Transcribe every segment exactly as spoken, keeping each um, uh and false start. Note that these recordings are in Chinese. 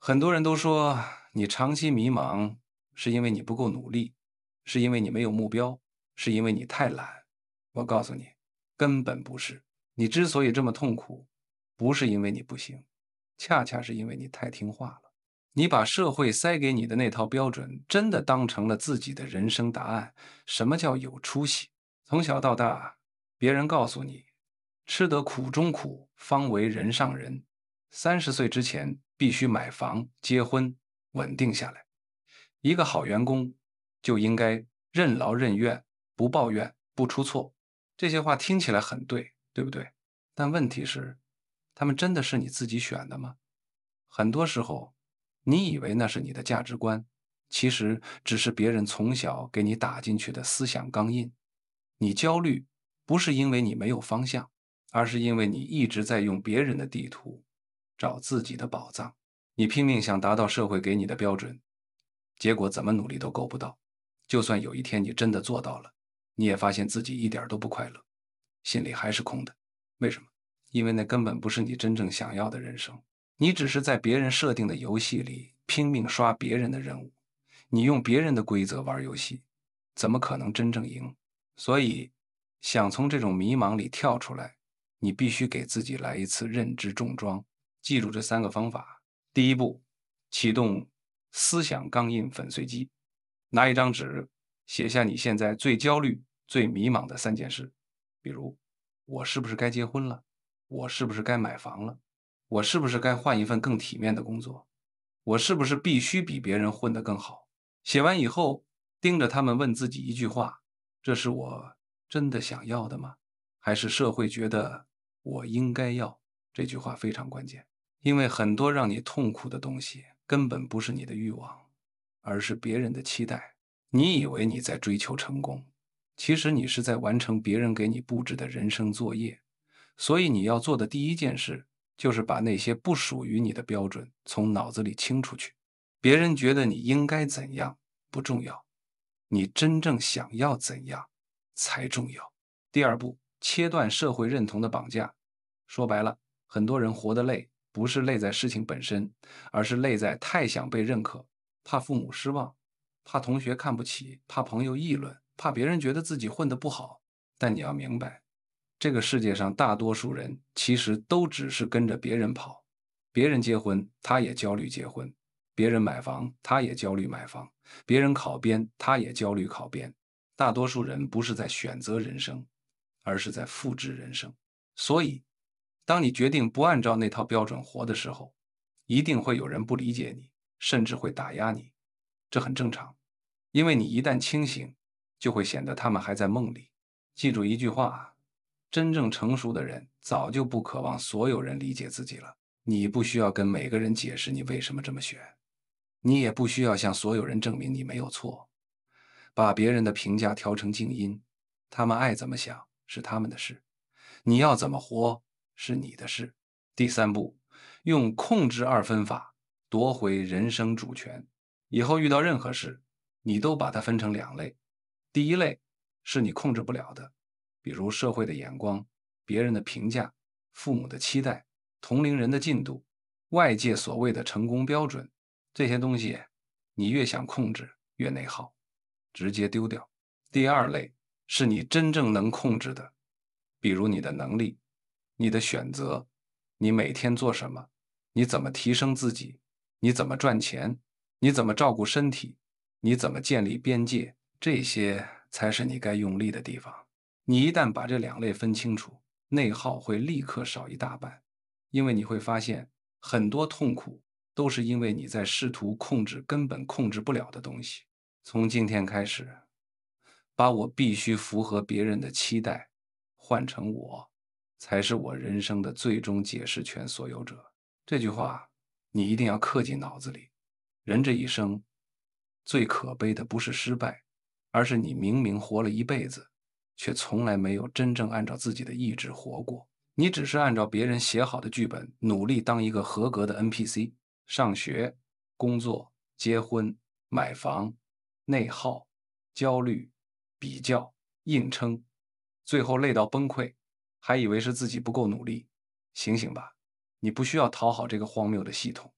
很多人都说你长期迷茫是因为你不够努力，是因为你没有目标，是因为你太懒。我告诉你，根本不是。你之所以这么痛苦，不是因为你不行，恰恰是因为你太听话了。你把社会塞给你的那套标准，真的当成了自己的人生答案。什么叫有出息？从小到大，别人告诉你，吃得苦中苦，方为人上人。三十岁之前必须买房、结婚，稳定下来。一个好员工就应该任劳任怨，不抱怨，不出错。这些话听起来很对，对不对？但问题是，他们真的是你自己选的吗？很多时候，你以为那是你的价值观，其实只是别人从小给你打进去的思想钢印。你焦虑，不是因为你没有方向，而是因为你一直在用别人的地图找自己的宝藏。你拼命想达到社会给你的标准，结果怎么努力都够不到。就算有一天你真的做到了，你也发现自己一点都不快乐，心里还是空的。为什么？因为那根本不是你真正想要的人生。你只是在别人设定的游戏里拼命刷别人的任务，你用别人的规则玩游戏，怎么可能真正赢？所以，想从这种迷茫里跳出来，你必须给自己来一次认知重装。记住这三个方法。第一步，启动思想钢印粉碎机。拿一张纸，写下你现在最焦虑、最迷茫的三件事。比如，我是不是该结婚了？我是不是该买房了？我是不是该换一份更体面的工作？我是不是必须比别人混得更好？写完以后，盯着他们问自己一句话：这是我真的想要的吗？还是社会觉得我应该要？这句话非常关键，因为很多让你痛苦的东西根本不是你的欲望，而是别人的期待。你以为你在追求成功，其实你是在完成别人给你布置的人生作业。所以你要做的第一件事，就是把那些不属于你的标准从脑子里清出去。别人觉得你应该怎样不重要，你真正想要怎样才重要。第二步，切断社会认同的绑架。说白了，很多人活得累，不是累在事情本身，而是累在太想被认可，怕父母失望，怕同学看不起，怕朋友议论，怕别人觉得自己混得不好。但你要明白，这个世界上大多数人其实都只是跟着别人跑。别人结婚，他也焦虑结婚；别人买房，他也焦虑买房；别人考编，他也焦虑考编。大多数人不是在选择人生，而是在复制人生。所以，当你决定不按照那套标准活的时候，一定会有人不理解你，甚至会打压你。这很正常，因为你一旦清醒，就会显得他们还在梦里。记住一句话：真正成熟的人早就不渴望所有人理解自己了。你不需要跟每个人解释你为什么这么选，你也不需要向所有人证明你没有错。把别人的评价调成静音，他们爱怎么想是他们的事，你要怎么活是你的事。第三步，用控制二分法夺回人生主权。以后遇到任何事，你都把它分成两类。第一类是你控制不了的，比如社会的眼光、别人的评价、父母的期待、同龄人的进度、外界所谓的成功标准。这些东西你越想控制越内耗，直接丢掉。第二类是你真正能控制的，比如你的能力、你的选择，你每天做什么，你怎么提升自己，你怎么赚钱，你怎么照顾身体，你怎么建立边界，这些才是你该用力的地方。你一旦把这两类分清楚，内耗会立刻少一大半，因为你会发现很多痛苦都是因为你在试图控制根本控制不了的东西。从今天开始，把我必须符合别人的期待换成我才是我人生的最终解释权所有者。这句话你一定要刻进脑子里。人这一生最可悲的不是失败，而是你明明活了一辈子，却从来没有真正按照自己的意志活过。你只是按照别人写好的剧本，努力当一个合格的 N P C， 上学、工作、结婚、买房、内耗、焦虑、比较、硬撑，最后累到崩溃，还以为是自己不够努力。醒醒吧，你不需要讨好这个荒谬的系统，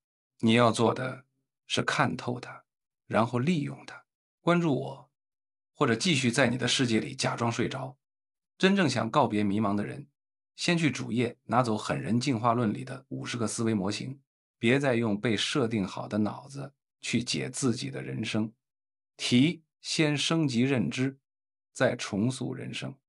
你要做的是看透它，然后利用它。关注我，或者继续在你的世界里假装睡着。真正想告别迷茫的人，先去主页拿走《狠人进化论》里的五十个思维模型，别再用被设定好的脑子去解自己的人生。题先升级认知，再重塑人生。